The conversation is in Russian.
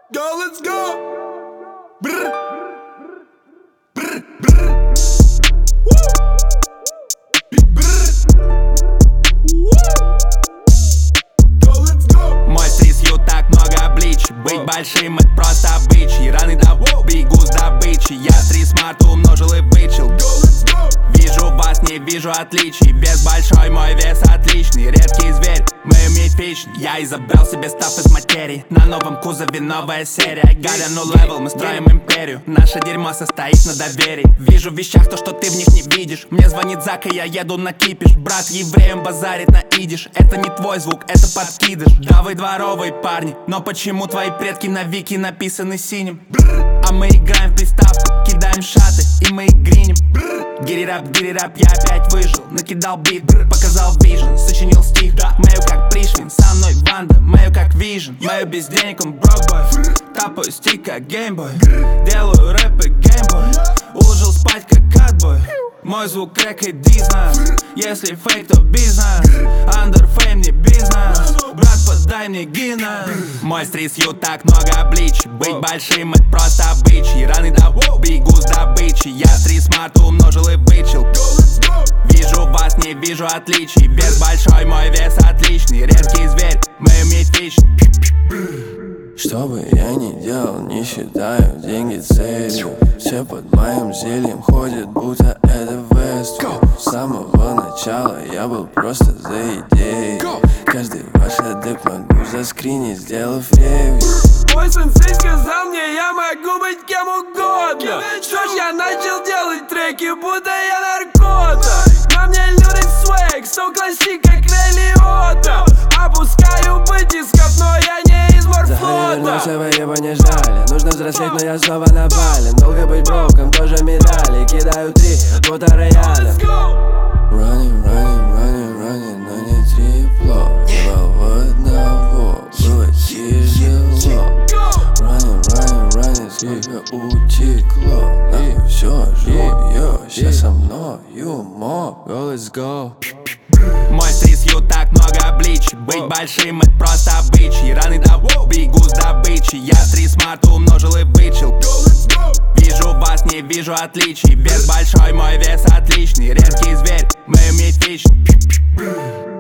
Go, let's go. Brr. Brr, brr. Woo. Brr. Woo. Go, let's go. Мой стрит-ю так много обличий. Быть большим это просто обычай. Раны до бегу с добычей. Я стрит-смарт умножил и вычел. Go, let's go. Вижу вас, не вижу отличий. Вес большой, мой вес отличный. Редкий зверь, мы мифичный. Я изобрел себе став из материи. На новом кузове новая серия. Гаря, no level, мы строим империю. Наше дерьмо состоит на доверии. Вижу в вещах то, что ты в них не видишь. Мне звонит Зак, и я еду на кипиш. Брат евреем базарит на идиш. Это не твой звук, это подкидыш. Да вы дворовые парни, но почему твои предки на вики написаны синим? А мы играем в приставку, кидаем шаты, и мы гриним. Get it up, я опять выжил. Накидал бит, показал вижен. Сочинил стих, мою как Пришвин. Со мной Ванда, мою как Вижен. Мою без денег, он брокбой. Тапаю стик как геймбой. Делаю рэп и геймбой. Уложил спать как отбой. Мой звук крэкает дизнес. Если фейк, то бизнес. Андер фейм не бизнес. Брат, подай мне Гиннес. Мой стрит-ю так много обличий. Быть большим это просто обычай. Раны до бегу с добычей. Я стрит-смарт умножил и вычел. Вижу вас, не вижу отличий. Вес большой, мой вес отличный. Редкий зверь, мы мифичный. Что бы я ни делал, не считаю деньги целью. Все под моим зельем ходят, будто это Вествуд. С самого начала я был просто за идеей. Каждый ваш адепт могу заскринить, сделав ревью. Мой сенсей сказал мне, я могу быть кем угодно. Что ж, я начал делать треки, будто я наркотик. На мне лютый свэг, so классик, как Рэй Лиотта. Опускаю батисков, но я не из морфлота. Вернулся, вы его не ждали. Нужно взрослеть, но я снова навален. Долго быть броком, тоже медали. Кидаю 3, будто рояля. Running, но не тепло. Его одного было тяжело. Running, сколько утекло. И все жую, сейчас со мною мог. Go, let's go. Мой стрит-ю так много обличий. Быть большим это просто обычай. Раны до бегу с добычей. Я стрит-смарт умножил и вычел. Вижу вас, не вижу отличий. Вес большой, мой вес отличный. Редкий зверь, мы мифичный.